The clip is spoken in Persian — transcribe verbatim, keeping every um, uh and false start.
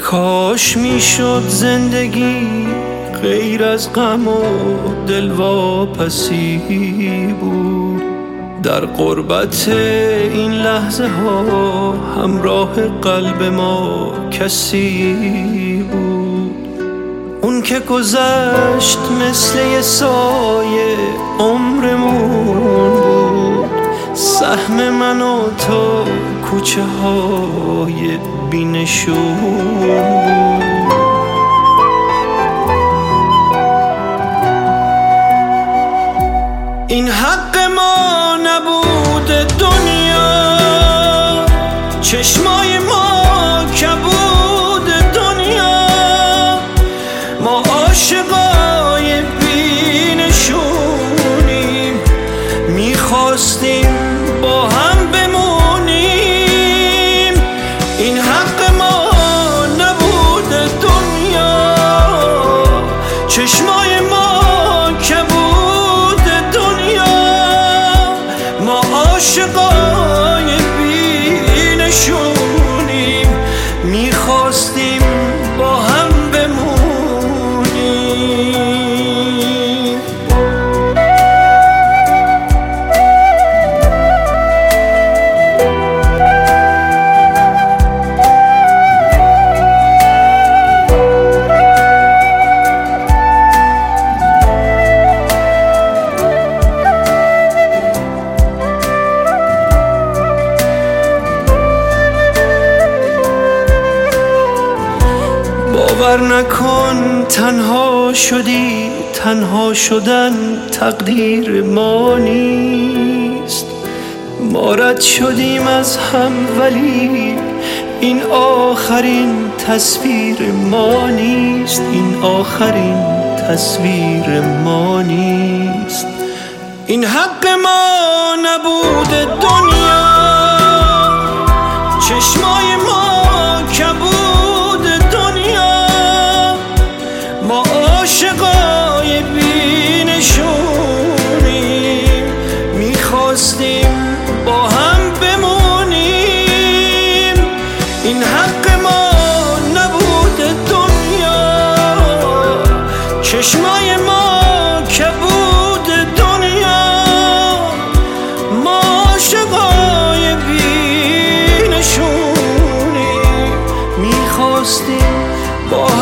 کاش میشد زندگی غیر از غم و دلواپسی بود، در غربت این لحظه ها همراه قلب ما کسی بود. اون که گذشت مثل یه سایه عمرمون بود، سهم من و تو کوچه های بی‌نشون بود. این حق ما نبود دنیا، چشمای ما کبود دنیا، ما عاشقای بی‌نشونیم، میخواستیم با هم بمونیم. این حق ما نبود دنیا، چشمای ما کبود دنیا، ما عاشقای بی‌نشونیم، میخواستیم با هم بمونیم. باور نکن تنها شدی، تنها شدن تقدیر ما نیست. ما رد شدیم از هم ولی این آخرین تصویر ما نیست، این آخرین تصویر ما نیست. این حق ما نبود دنیا، چشمای ما کبود دنیا، ما عاشقای بی‌نشونیم، میخواستیم با هم بمونیم. این حق ما نبود دنیا، چشمای ما کبود دنیا، ما عاشقای بی‌نشونیم، میخواستیم با هم